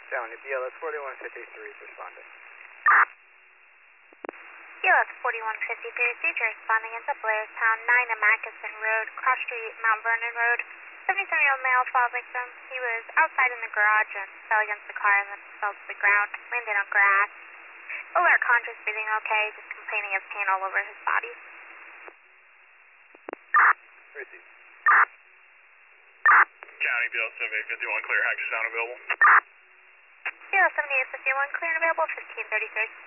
County BLS 4153 is responding. BLS 4153, Seizure responding into Blairstown, 9 at Mackinson Road, Cross Street, Mount Vernon Road. 77-year-old male fall victim. He was outside in the garage and fell against the car and then fell to the ground, landed on grass. Alert, conscious, breathing okay, just complaining of pain all over his body. Receive. County BLS 7851, clear, active sound available. BLS 7851, clear and available, 1533.